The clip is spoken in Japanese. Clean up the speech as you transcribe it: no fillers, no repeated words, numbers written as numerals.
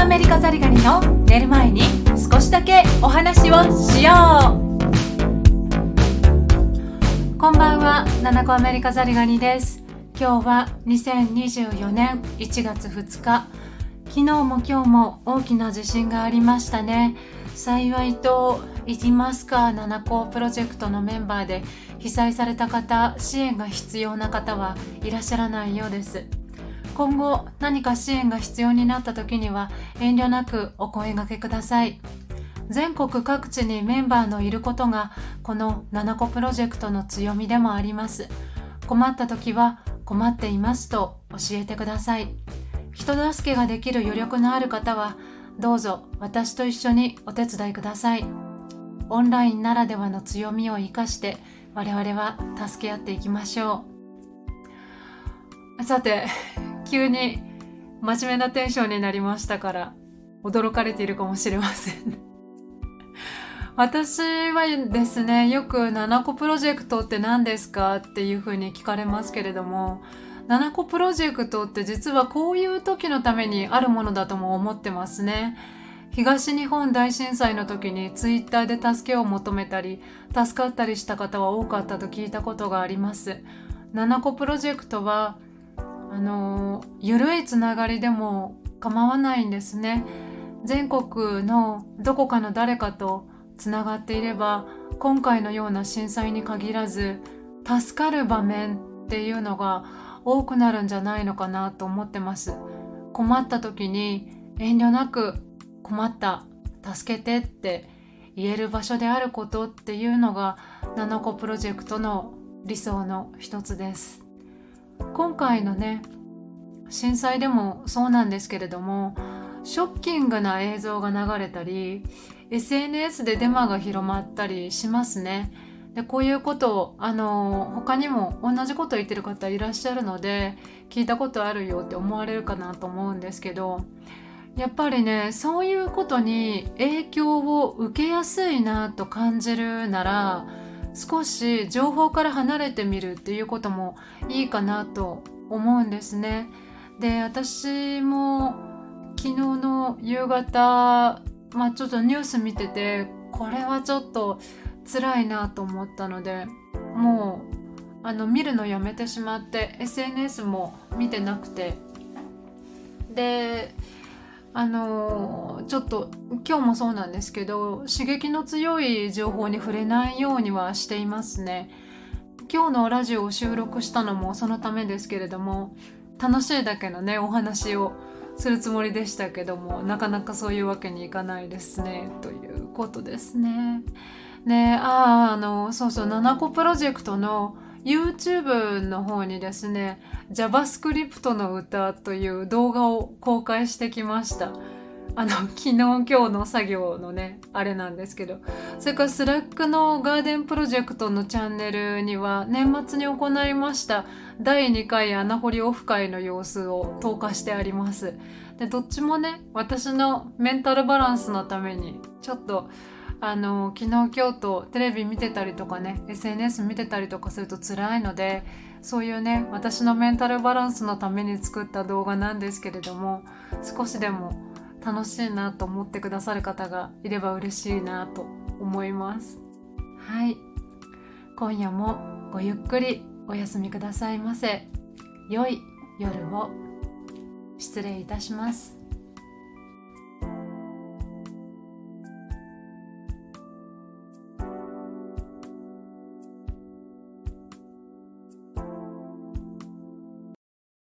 アメリカザリガニの寝る前に少しだけお話をしよう。こんばんは、七子アメリカザリガニです。今日は2024年1月2日。昨日も今日も大きな地震がありましたね。幸いと言いますか、七子プロジェクトのメンバーで被災された方、支援が必要な方はいらっしゃらないようです。今後何か支援が必要になった時には遠慮なくお声掛けください。全国各地にメンバーのいることがこの七子プロジェクトの強みでもあります。困った時は困っていますと教えてください。人助けができる余力のある方はどうぞ私と一緒にお手伝いください。オンラインならではの強みを生かして我々は助け合っていきましょう。さて、急に真面目なテンションになりましたから驚かれているかもしれません。私はですね、よく七子プロジェクトって何ですかっていうふうに聞かれますけれども、七子プロジェクトって実はこういう時のためにあるものだとも思ってますね。東日本大震災の時にツイッターで助けを求めたり助かったりした方は多かったと聞いたことがあります。七子プロジェクトはゆるいつながりでも構わないんですね。全国のどこかの誰かとつながっていれば、今回のような震災に限らず助かる場面っていうのが多くなるんじゃないのかなと思ってます。困った時に遠慮なく困った、助けてって言える場所であることっていうのが七子プロジェクトの理想の一つです。今回のね、震災でもそうなんですけれども、ショッキングな映像が流れたり SNS でデマが広まったりしますね。で、こういうことを他にも同じこと言ってる方いらっしゃるので聞いたことあるよって思われるかなと思うんですけど、やっぱりね、そういうことに影響を受けやすいなと感じるなら、少し情報から離れてみるっていうこともいいかなと思うんですね。で、私も昨日の夕方、ちょっとニュース見てて、これはちょっと辛いなと思ったので、もう見るのやめてしまって SNS も見てなくて、でちょっと今日もそうなんですけど、刺激の強い情報に触れないようにはしていますね。今日のラジオを収録したのもそのためですけれども、楽しいだけのねお話をするつもりでしたけども、なかなかそういうわけにいかないですねということですね。で、そうそう、七子プロジェクトの YouTube の方にですね、JavaScript の歌という動画を公開してきました。昨日今日の作業のねあれなんですけど、それからスラックのガーデンプロジェクトのチャンネルには年末に行いました第2回穴掘りオフ会の様子を投下してあります。で、どっちもね、私のメンタルバランスのためにちょっと昨日今日とテレビ見てたりとかね、 SNS 見てたりとかすると辛いので、そういうね、私のメンタルバランスのために作った動画なんですけれども、少しでも楽しいなと思ってくださる方がいれば嬉しいなと思います。はい、今夜もごゆっくりお休みくださいませ。良い夜を。失礼いたします。